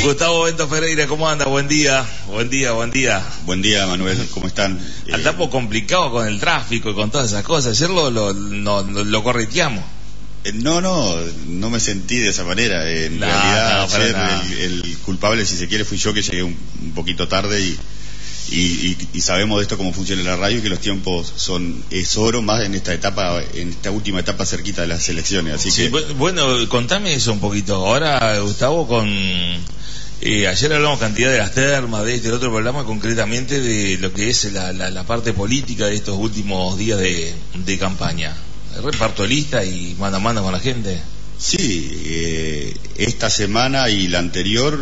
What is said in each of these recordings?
Gustavo Bento Ferreira, ¿cómo anda? Buen día, buen día, buen día. Buen día, Manuel, ¿cómo están? Andamos complicado con el tráfico y con todas esas cosas. Ayer lo correteamos. No me sentí de esa manera. En realidad, ayer el culpable, si se quiere, fui yo, que llegué un poquito tarde y sabemos de esto cómo funciona la radio, que los tiempos es oro, más en esta última etapa cerquita de las elecciones. Así sí, que bueno, contame eso un poquito. Ahora, Gustavo, ayer hablamos cantidad de las termas, de el otro programa, concretamente de lo que es la parte política de estos últimos días de campaña. El reparto de lista y mano a mano con la gente. Sí, esta semana y la anterior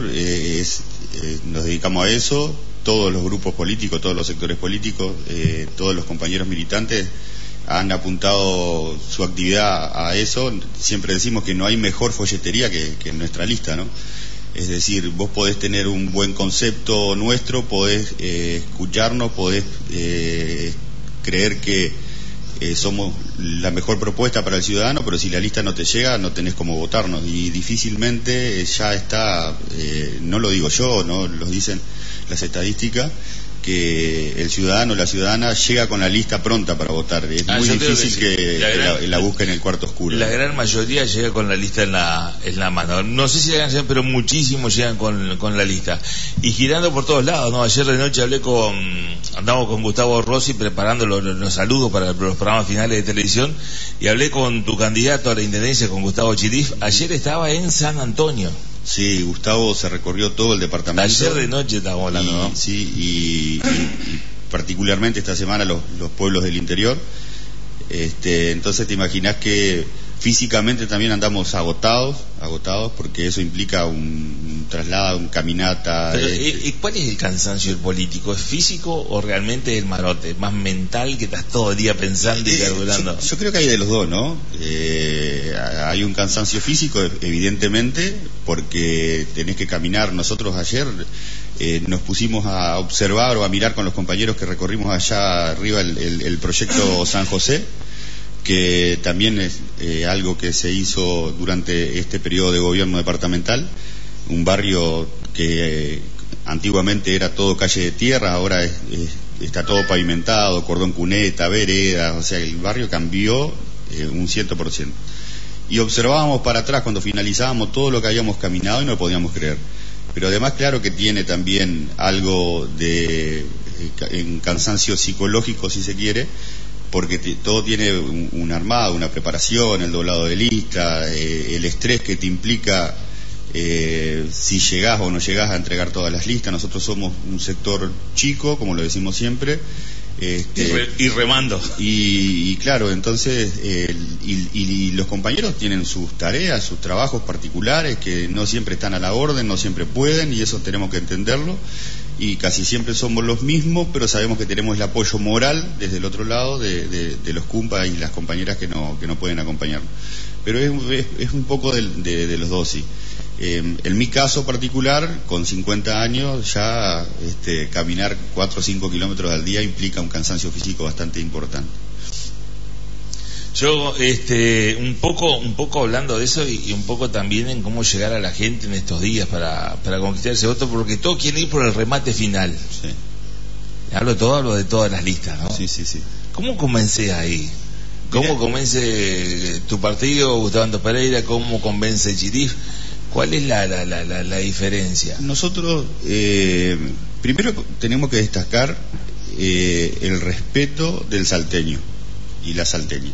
nos dedicamos a eso. Todos los grupos políticos, todos los sectores políticos, todos los compañeros militantes han apuntado su actividad a eso. Siempre decimos que no hay mejor folletería que nuestra lista, ¿no? Es decir, vos podés tener un buen concepto nuestro, podés escucharnos, podés creer que somos la mejor propuesta para el ciudadano, pero si la lista no te llega, no tenés cómo votarnos. Y difícilmente ya está, no lo digo yo, no lo dicen las estadísticas, que el ciudadano o la ciudadana llega con la lista pronta para votar. Es muy difícil que la busque en el cuarto oscuro. La gran mayoría llega con la lista en la mano. No sé si llegan, pero muchísimos llegan con la lista. Y girando por todos lados, ¿no? Ayer de noche andamos con Gustavo Rossi preparando los saludos para los programas finales de televisión, y hablé con tu candidato a la intendencia, con Gustavo Chilif. Ayer estaba en San Antonio. Sí, Gustavo se recorrió todo el departamento. Ayer de noche estábamos hablando, ¿no? Sí, y particularmente esta semana los pueblos del interior. Entonces te imaginás que físicamente también andamos agotados, porque eso implica un traslado, un caminata. Pero, ¿y cuál es el cansancio del político? ¿Es físico o realmente el marote? ¿Más mental, que estás todo el día pensando y calculando? Yo creo que hay de los dos, ¿no? Hay un cansancio físico, evidentemente, porque tenés que caminar. Nosotros ayer nos pusimos a observar o a mirar con los compañeros que recorrimos allá arriba el proyecto San José, que también es algo que se hizo durante este periodo de gobierno departamental, un barrio que antiguamente era todo calle de tierra, ahora está todo pavimentado, cordón cuneta, veredas, o sea, el barrio cambió un 100%. Y observábamos para atrás cuando finalizábamos todo lo que habíamos caminado y no lo podíamos creer. Pero además, claro que tiene también algo de en cansancio psicológico, si se quiere, porque todo tiene un armado, una preparación, el doblado de lista, el estrés que te implica si llegás o no llegás a entregar todas las listas. Nosotros somos un sector chico, como lo decimos siempre, y remando. Y claro, entonces y los compañeros tienen sus tareas, sus trabajos particulares, que no siempre están a la orden, no siempre pueden, y eso tenemos que entenderlo. Y casi siempre somos los mismos, pero sabemos que tenemos el apoyo moral desde el otro lado de los cumpas y las compañeras que no pueden acompañarnos. Pero es un poco de los dos, sí. En mi caso particular, con 50 años, ya caminar 4 o 5 kilómetros al día implica un cansancio físico bastante importante. Yo, un poco hablando de eso y un poco también en cómo llegar a la gente en estos días para conquistar ese voto, porque todos quieren ir por el remate final. Sí. Hablo de todas las listas, ¿no? Sí. ¿Cómo convence ahí? ¿Cómo convence tu partido, Gustavo Bento Ferreira? ¿Cómo convence Chilif? ¿Cuál es la diferencia? Nosotros, primero tenemos que destacar el respeto del salteño y la salteña.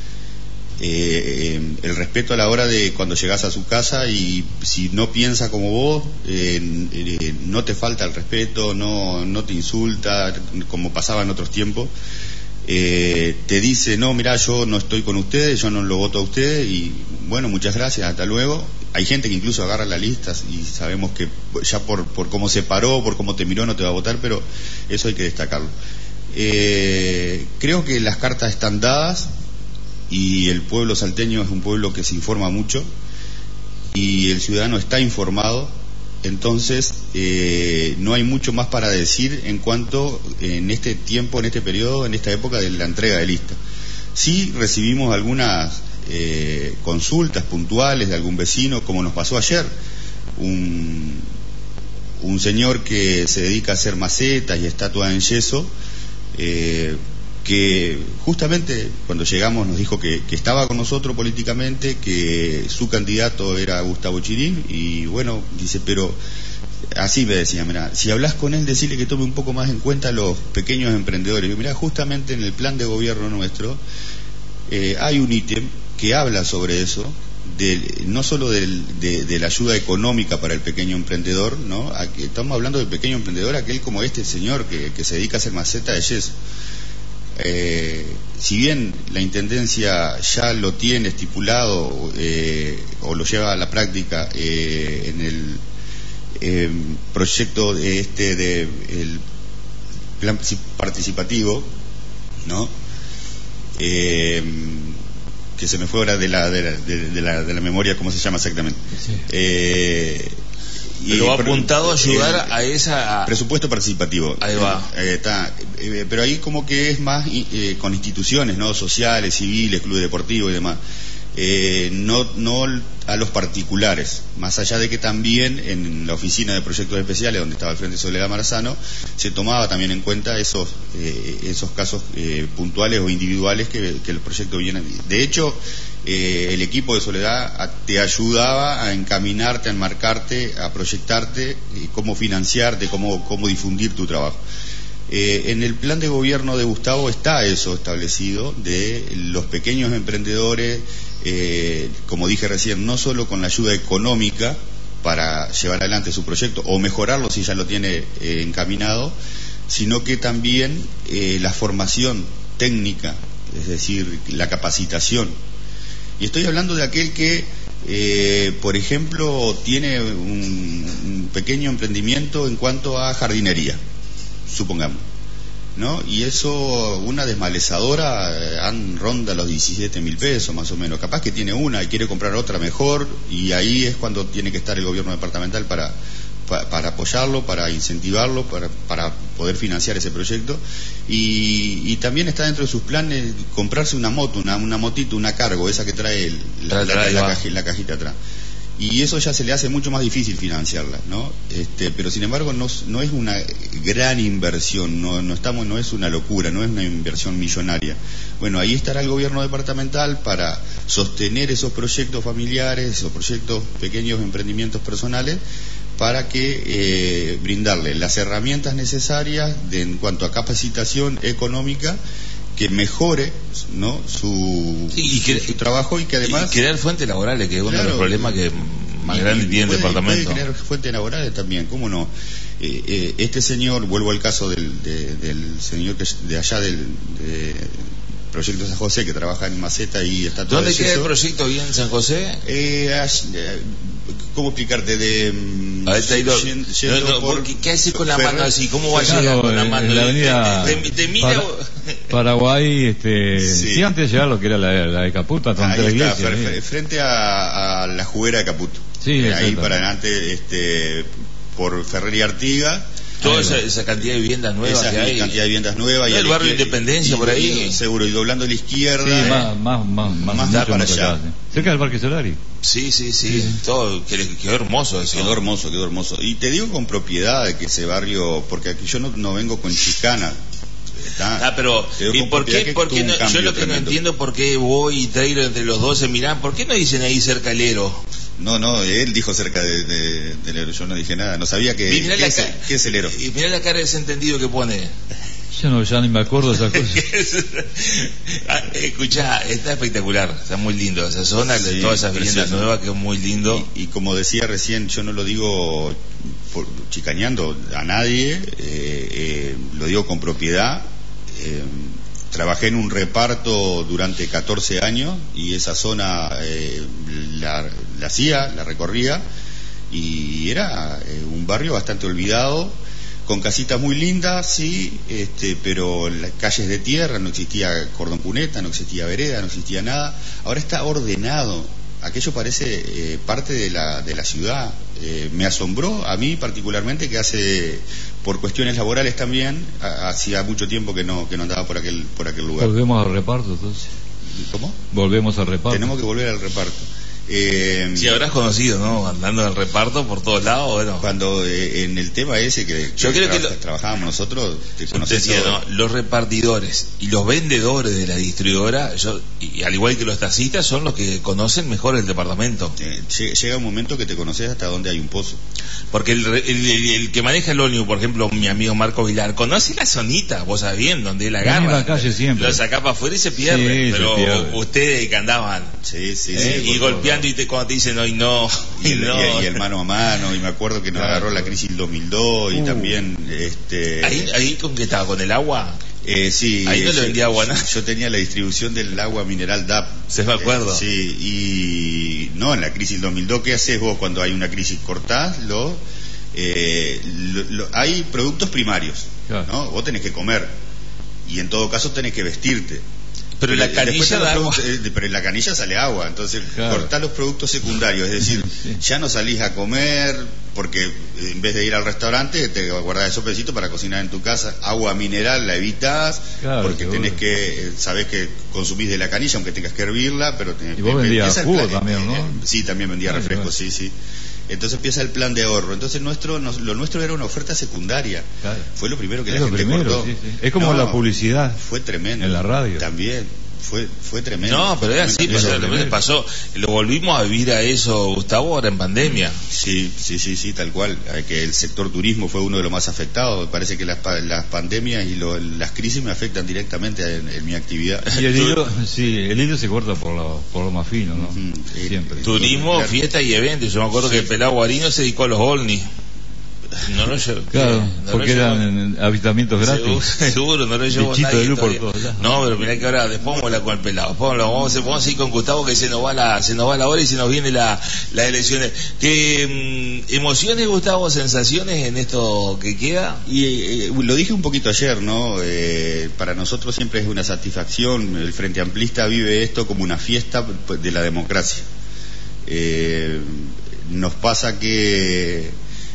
El respeto a la hora de cuando llegás a su casa, y si no piensa como vos, no te falta el respeto, no te insulta como pasaba en otros tiempos. Te dice, no, mirá, yo no estoy con ustedes, yo no lo voto a ustedes, y bueno, muchas gracias, hasta luego. Hay gente que incluso agarra la lista y sabemos que ya por cómo se paró, por cómo te miró, no te va a votar, pero eso hay que destacarlo. Creo que las cartas están dadas, y el pueblo salteño es un pueblo que se informa mucho, y el ciudadano está informado. Entonces no hay mucho más para decir en cuanto en este tiempo, en este periodo, en esta época de la entrega de lista. Sí recibimos algunas consultas puntuales de algún vecino, como nos pasó ayer, un un señor que se dedica a hacer macetas y estatuas en yeso, que justamente cuando llegamos nos dijo que estaba con nosotros políticamente, que su candidato era Gustavo Chirín, y bueno, dice, pero así me decía, mira, si hablas con él, decirle que tome un poco más en cuenta a los pequeños emprendedores. Y mira, justamente en el plan de gobierno nuestro hay un ítem que habla sobre eso, no solo de la ayuda económica para el pequeño emprendedor, ¿no? Aquí estamos hablando del pequeño emprendedor, aquel como este señor que se dedica a hacer maceta de yeso. Si bien la Intendencia ya lo tiene estipulado o lo lleva a la práctica en el proyecto el plan participativo, ¿no? Que se me fue ahora de la memoria cómo se llama exactamente. Sí. Pero va apuntado a ayudar a esa... Presupuesto participativo. Ahí va. Está. Pero ahí como que es más con instituciones, ¿no? Sociales, civiles, clubes deportivos y demás. No a los particulares. Más allá de que también en la oficina de proyectos especiales, donde estaba al frente Soledad Marzano, se tomaba también en cuenta esos casos puntuales o individuales que el proyecto viene. De hecho, el equipo de Soledad te ayudaba a encaminarte, a enmarcarte, a proyectarte, cómo financiarte, cómo difundir tu trabajo. En el plan de gobierno de Gustavo está eso establecido, de los pequeños emprendedores, como dije recién, no solo con la ayuda económica para llevar adelante su proyecto o mejorarlo si ya lo tiene encaminado, sino que también la formación técnica, es decir, la capacitación. Y estoy hablando de aquel que, por ejemplo, tiene un pequeño emprendimiento en cuanto a jardinería, supongamos, ¿no? Y eso, una desmalezadora ronda los 17.000 pesos más o menos. Capaz que tiene una y quiere comprar otra mejor, y ahí es cuando tiene que estar el gobierno departamental para apoyarlo, para incentivarlo, para poder financiar ese proyecto. Y también está dentro de sus planes comprarse una moto, una motito, una cargo, esa que trae la cajita atrás. Y eso ya se le hace mucho más difícil financiarla, ¿no? Pero sin embargo no es una gran inversión, no es una locura, no es una inversión millonaria. Bueno, ahí estará el gobierno departamental para sostener esos proyectos familiares, esos proyectos, pequeños emprendimientos personales, para que brindarle las herramientas necesarias en cuanto a capacitación económica, que mejore, ¿no? su trabajo, y que además... Y crear fuentes laborales, que es uno de los problemas que más grande tiene el departamento. Puede crear fuentes laborales también, ¿cómo no? Este señor, vuelvo al caso del señor de allá del Proyecto San José, que trabaja en maceta y está todo. ¿Dónde queda el proyecto bien en San José? ¿Cómo explicarte? ¿Qué haces con la mano así? ¿Cómo va a llegar con la mano? La avenida te mira... Paraguay, sí, antes de llegar lo que era la de Caputo, hasta la iglesia. Frente a la juguera de Caputo. Sí, ahí para adelante, por Ferrer y Artigas. Toda esa cantidad de viviendas nuevas que hay. Cantidad de viviendas nuevas. ¿No el barrio Independencia por ahí? Seguro, y doblando a la izquierda. Sí, más para allá. Acá, cerca del Parque Solari. Sí. Todo, quedó hermoso eso. Quedó hermoso. Y te digo con propiedad de que ese barrio, porque aquí yo no vengo con chicana. Pero ¿y por qué no, yo lo que no entiendo, por qué voy y traigo entre los dos en Milán, ¿por qué no dicen ahí cerca del Ero? No, él dijo cerca del Ero, yo no dije nada, no sabía ¿qué es el Ero? Y mirá la cara de desentendido que pone. Yo ya ni me acuerdo de esa cosa. Escuchá, está espectacular, está muy lindo esa zona, todas esas viviendas nuevas, que es muy lindo. Y como decía recién, yo no lo digo chicaneando a nadie, lo digo con propiedad. Trabajé en un reparto durante 14 años y esa zona la recorría, y era un barrio bastante olvidado, con casitas muy lindas, sí, pero las calles de tierra, no existía cordón cuneta, no existía vereda, no existía nada. Ahora está ordenado, aquello parece parte de la ciudad. Me asombró a mí particularmente, que por cuestiones laborales también, hacía mucho tiempo que no andaba por aquel lugar. Volvemos al reparto entonces. ¿Cómo? Volvemos al reparto. Tenemos que volver al reparto. Sí, habrás conocido, ¿no? Andando en el reparto por todos lados, bueno. Cuando en el tema ese que yo creo que trabajábamos nosotros, te conoces decía, ¿no? Los repartidores y los vendedores de la distribuidora, y al igual que los taxistas, son los que conocen mejor el departamento. Llega un momento que te conoces hasta dónde hay un pozo. Porque el que maneja el ómnibus, por ejemplo, mi amigo Marco Vilar, conoce la zonita, vos sabés bien, donde él agarra. En la calle siempre. Lo saca para afuera y se pierde. Sí, pero se pierde. ustedes que andaban y golpeando y cuando te dicen hoy no. Y el mano a mano, y me acuerdo que nos agarró la crisis del 2002 y también ahí con qué estaba, con el agua. Sí, ahí no le vendía agua, ¿no? Yo tenía la distribución del agua mineral DAP. Se me acuerdo. Sí, y no, en la crisis del 2002, ¿qué haces vos cuando hay una crisis? Cortás hay productos primarios, claro, ¿no? Vos tenés que comer y en todo caso tenés que vestirte. Pero la canilla da agua. Pero en la canilla sale agua, entonces claro, cortá los productos secundarios, es decir, sí, ya no salís a comer porque en vez de ir al restaurante te guardás el sopecito para cocinar en tu casa. Agua mineral la evitás, claro, porque seguro, tenés que, sabés que consumís de la canilla aunque tengas que hervirla, pero y vos vendías jugo también, ¿no? Sí, también vendía refrescos, sí. Entonces empieza el plan de ahorro. Entonces lo nuestro era una oferta secundaria. Claro. Fue lo primero que la gente cortó. Sí. Es como la publicidad. Fue tremendo. En la radio. También. Fue tremendo. No, pero es así, pasó. Lo volvimos a vivir a eso, Gustavo, ahora en pandemia. Sí, tal cual. Que el sector turismo fue uno de los más afectados. Me parece que las pandemias y las crisis me afectan directamente en mi actividad. Y el hilo se corta por lo más fino, ¿no? Siempre. Turismo, claro, fiesta y eventos. Yo me acuerdo que el pelado Guarino se dedicó a los ovnis. Claro, porque eran avistamientos gratis. Seguro, no lo llevó nadie de luz por todos lados. No, pero mirá que ahora después vamos a hablar con el pelado. Vamos a ir con Gustavo, que se nos va la hora y se nos viene las elecciones. ¿Qué emociones, Gustavo, sensaciones en esto que queda? Y lo dije un poquito ayer, ¿no? Para nosotros siempre es una satisfacción. El Frente Amplista vive esto como una fiesta de la democracia. Nos pasa que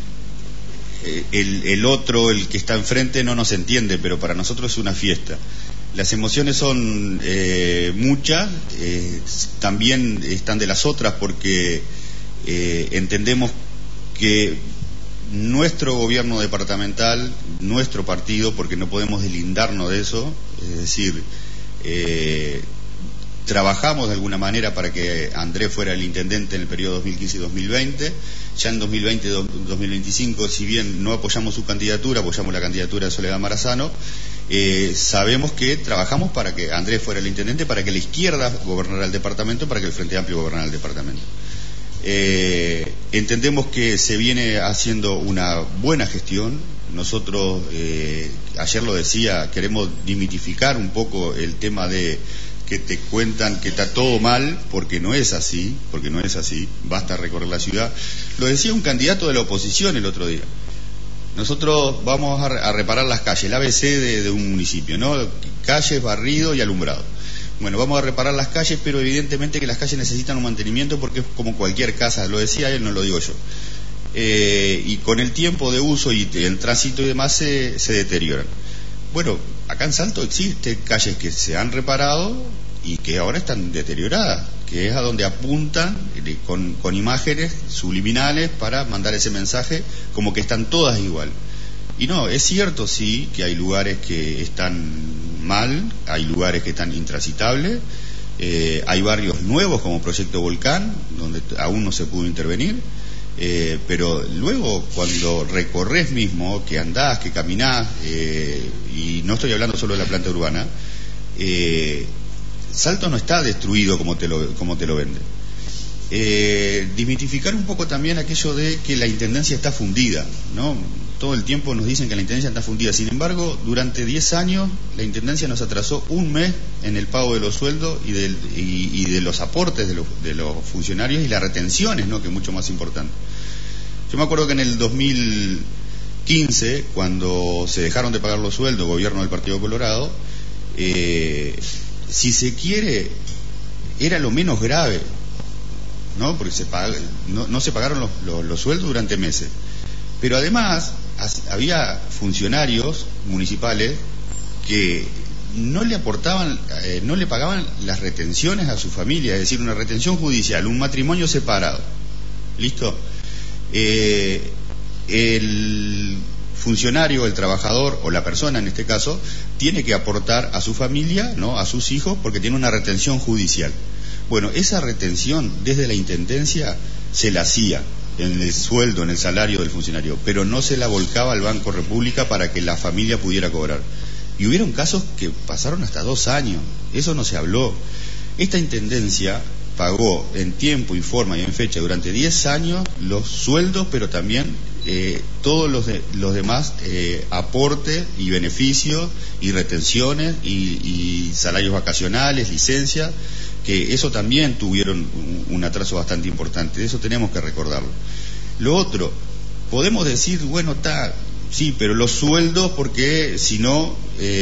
el otro, el que está enfrente, no nos entiende, pero para nosotros es una fiesta. Las emociones son muchas, también están de las otras, porque entendemos que nuestro gobierno departamental, nuestro partido, porque no podemos deslindarnos de eso, es decir, trabajamos de alguna manera para que Andrés fuera el intendente en el periodo 2015 y 2020. Ya en 2020-2025, si bien no apoyamos su candidatura, apoyamos la candidatura de Soledad Marazano, sabemos que trabajamos para que Andrés fuera el intendente, para que la izquierda gobernara el departamento, para que el Frente Amplio gobernara el departamento. Entendemos que se viene haciendo una buena gestión. Nosotros, ayer lo decía, queremos dimitificar un poco el tema de que te cuentan que está todo mal, porque no es así, basta recorrer la ciudad. Lo decía un candidato de la oposición el otro día. Nosotros vamos a reparar las calles, el ABC de un municipio, ¿no? Calles, barrido y alumbrado. Bueno, vamos a reparar las calles, pero evidentemente que las calles necesitan un mantenimiento porque es como cualquier casa, lo decía él, no lo digo yo. Y con el tiempo de uso y el tránsito y demás se deterioran. Bueno, acá en Salto existen calles que se han reparado y que ahora están deterioradas, que es a donde apuntan con imágenes subliminales para mandar ese mensaje como que están todas igual. Y no, es cierto sí que hay lugares que están mal, hay lugares que están intransitables, hay barrios nuevos como Proyecto Volcán, donde aún no se pudo intervenir. Pero luego cuando recorres mismo, que andás, que caminás, y no estoy hablando solo de la planta urbana, Salto no está destruido como te lo venden. Desmitificar un poco también aquello de que la intendencia está fundida, ¿no? Todo el tiempo nos dicen que la intendencia está fundida. Sin embargo, durante 10 años la intendencia nos atrasó un mes en el pago de los sueldos y de los aportes de los funcionarios y las retenciones, ¿no? Que es mucho más importante. Yo me acuerdo que en el 2015, cuando se dejaron de pagar los sueldos, gobierno del Partido Colorado, si se quiere, era lo menos grave, ¿no? Porque no se pagaron los sueldos durante meses. Pero además había funcionarios municipales que no le aportaban, no le pagaban las retenciones a su familia, es decir, una retención judicial, un matrimonio separado. ¿Listo? El funcionario, el trabajador o la persona en este caso tiene que aportar a su familia, ¿no?, a sus hijos, porque tiene una retención judicial. Bueno, esa retención desde la intendencia se la hacía en el sueldo, en el salario del funcionario, pero no se la volcaba al Banco República para que la familia pudiera cobrar. Y hubieron casos que pasaron hasta 2 años, eso no se habló. Esta intendencia pagó en tiempo y forma y en fecha durante 10 años los sueldos, pero también todos los demás aportes y beneficios y retenciones y salarios vacacionales, licencias, que eso también tuvieron un atraso bastante importante. De eso tenemos que recordarlo. Lo otro, podemos decir, bueno, está, sí, pero los sueldos, porque si no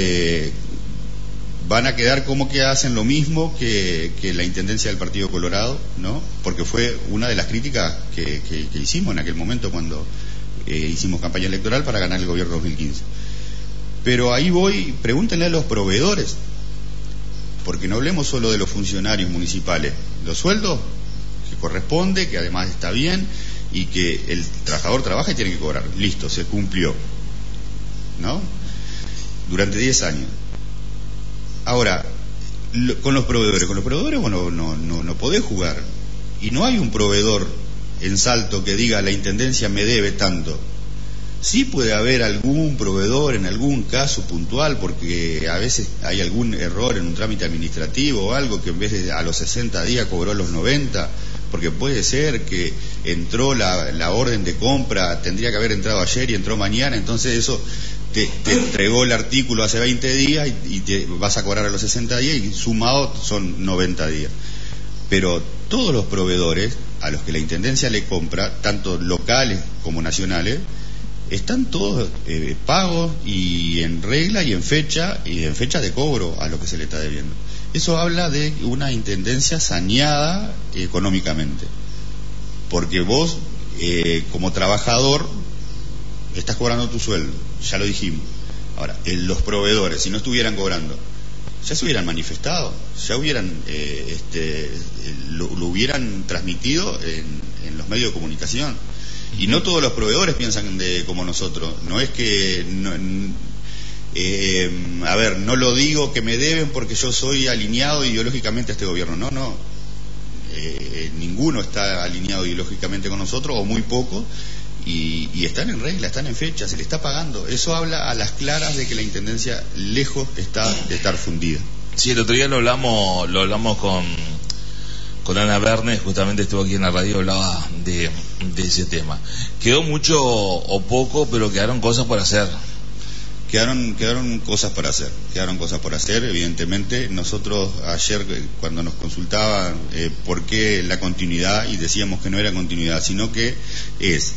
van a quedar como que hacen lo mismo que la intendencia del Partido Colorado, ¿no? Porque fue una de las críticas que hicimos en aquel momento cuando hicimos campaña electoral para ganar el gobierno 2015. Pero ahí voy, pregúntenle a los proveedores, porque no hablemos solo de los funcionarios municipales. Los sueldos que corresponde, que además está bien, y que el trabajador trabaja y tiene que cobrar. Listo, se cumplió, ¿no? Durante 10 años. Ahora, con los proveedores, bueno, no podés jugar. Y no hay un proveedor en Salto que diga la intendencia me debe tanto. Sí puede haber algún proveedor en algún caso puntual, porque a veces hay algún error en un trámite administrativo o algo que en vez de a los 60 días cobró a los 90, porque puede ser que entró la orden de compra, tendría que haber entrado ayer y entró mañana, entonces eso te entregó el artículo hace 20 días y te vas a cobrar a los 60 días y sumado son 90 días. Pero todos los proveedores a los que la intendencia le compra, tanto locales como nacionales, están todos pagos y en regla y en fecha de cobro a lo que se le está debiendo. Eso habla de una intendencia saneada económicamente, porque vos como trabajador estás cobrando tu sueldo, ya lo dijimos. Ahora, los proveedores, si no estuvieran cobrando, ya se hubieran manifestado, ya hubieran lo hubieran transmitido en los medios de comunicación. Y no todos los proveedores piensan como nosotros. No es que no lo digo que me deben porque yo soy alineado ideológicamente a este gobierno. No, ninguno está alineado ideológicamente con nosotros, o muy poco, y están en regla, están en fecha, se le está pagando. Eso habla a las claras de que la intendencia lejos está de estar fundida. Sí, el otro día lo hablamos con Ana Bernes, justamente estuvo aquí en la radio, hablaba de ese tema. Quedó mucho o poco, pero quedaron cosas por hacer. Quedaron cosas por hacer, evidentemente. Nosotros ayer, cuando nos consultaban por qué la continuidad, y decíamos que no era continuidad, sino que es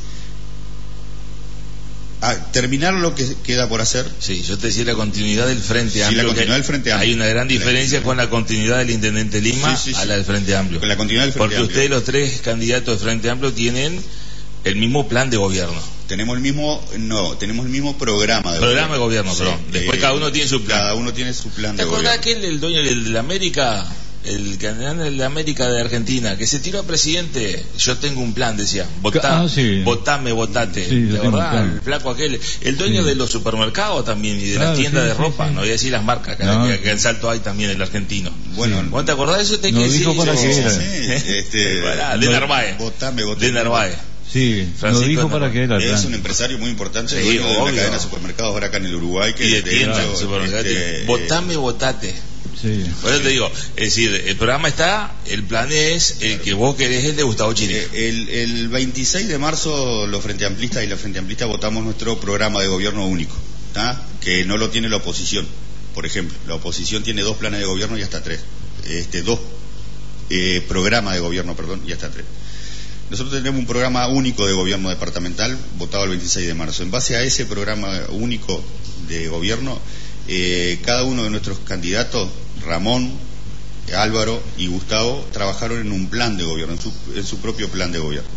terminar lo que queda por hacer. Sí, yo te decía la continuidad del Frente Amplio. Sí, la continuidad del Frente Amplio. Hay una gran diferencia con la continuidad del Intendente Lima a la del Frente Amplio. Con la continuidad del Frente Amplio. Porque ustedes, los 3 candidatos del Frente Amplio, tienen el mismo plan de gobierno. Tenemos el mismo programa de gobierno. Sí. Perdón. Después cada uno tiene su plan. Cada uno tiene su plan de gobierno. ¿Te acordás aquel, el dueño de la América, el candidato de la América de Argentina, que se tiró a presidente? Yo tengo un plan, decía. Votame, votate. Sí, ¿De verdad? El flaco aquel. El dueño de los supermercados también y de las tiendas de ropa. No voy a decir las marcas, que en Salto hay también el argentino. Bueno, ¿vos te acordás de eso? Te dijo para qué era. De Narváez. Votame. De Narváez. Sí, Francisco lo dijo para qué era. Es un empresario muy importante, sí, dueño de una cadena de supermercados ahora acá en el Uruguay. Y de tiendas de supermercados. Votame, votate. Sí. Por eso te digo, es decir, el programa está, el plan es el que vos querés, el de Gustavo Chile. El 26 de marzo los Frente Amplistas y la Frente Amplista votamos nuestro programa de gobierno único, que no lo tiene la oposición. Por ejemplo, la oposición tiene 2 planes de gobierno y hasta 3. 2 programas de gobierno, y hasta 3. Nosotros tenemos un programa único de gobierno departamental votado el 26 de marzo. En base a ese programa único de gobierno, cada uno de nuestros candidatos, Ramón, Álvaro y Gustavo, trabajaron en un plan de gobierno, en su propio plan de gobierno.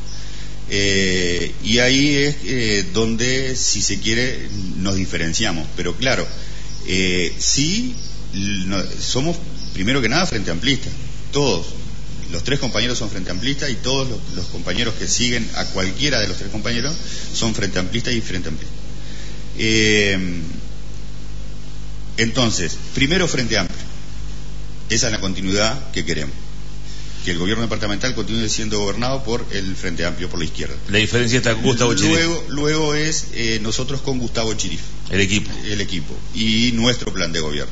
Y ahí es donde, si se quiere, nos diferenciamos. Pero claro, sí somos, primero que nada, frente amplista. Todos. Los 3 compañeros son frente amplista y todos los compañeros que siguen a cualquiera de los 3 compañeros son frente amplista y frente amplista. Entonces, primero frente amplio. Esa es la continuidad que queremos. Que el gobierno departamental continúe siendo gobernado por el Frente Amplio, por la izquierda. La diferencia está con Gustavo Chirif. Luego es nosotros con Gustavo Chirif. El equipo. Y nuestro plan de gobierno.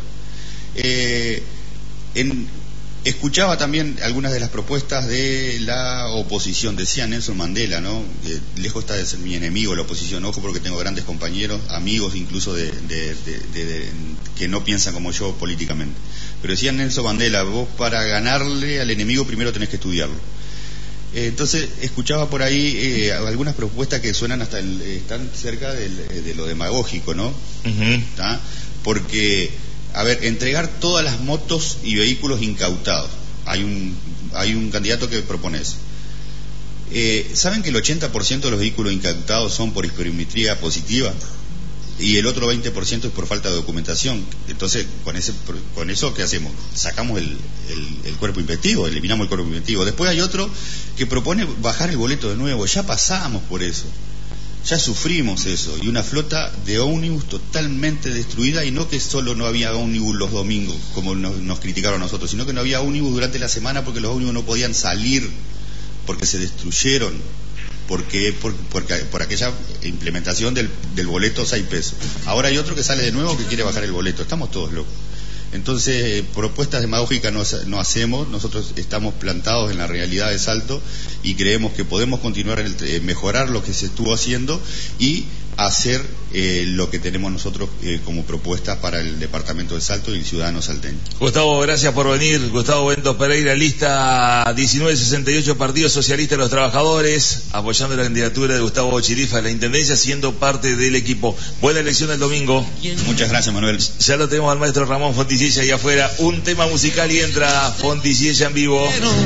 Escuchaba también algunas de las propuestas de la oposición. Decía Nelson Mandela, ¿no? Lejos está de ser mi enemigo la oposición. Ojo, porque tengo grandes compañeros, amigos incluso que no piensan como yo políticamente. Pero decía Nelson Mandela, vos para ganarle al enemigo primero tenés que estudiarlo. Entonces escuchaba por ahí algunas propuestas que suenan están cerca de lo demagógico, ¿no? ¿Tá? Porque, a ver, entregar todas las motos y vehículos incautados. Hay un candidato que propone eso. ¿Saben que el 80% de los vehículos incautados son por hispirometría positiva? Y el otro 20% es por falta de documentación. Entonces, con eso, ¿qué hacemos? Sacamos el cuerpo investivo, eliminamos el cuerpo investivo. Después hay otro que propone bajar el boleto de nuevo. Ya pasamos por eso. Ya sufrimos eso. Y una flota de ómnibus totalmente destruida, y no que solo no había ómnibus los domingos, como nos criticaron a nosotros, sino que no había ómnibus durante la semana porque los ómnibus no podían salir, porque se destruyeron. Por aquella implementación del boleto 6 pesos. Ahora hay otro que sale de nuevo que quiere bajar el boleto. Estamos todos locos. Entonces, propuestas demagógicas no hacemos. Nosotros estamos plantados en la realidad de Salto y creemos que podemos continuar mejorar lo que se estuvo haciendo y hacer lo que tenemos nosotros como propuesta para el departamento de Salto y el ciudadano salteño. Gustavo, gracias por venir. Gustavo Bento Pereira, lista 1968, Partido Socialista de los Trabajadores, apoyando la candidatura de Gustavo Chirif a la intendencia, siendo parte del equipo. Buena elección el domingo. Muchas gracias, Manuel. Ya lo tenemos al maestro Ramón Fonticiella ahí afuera. Un tema musical y entra Fonticiella en vivo.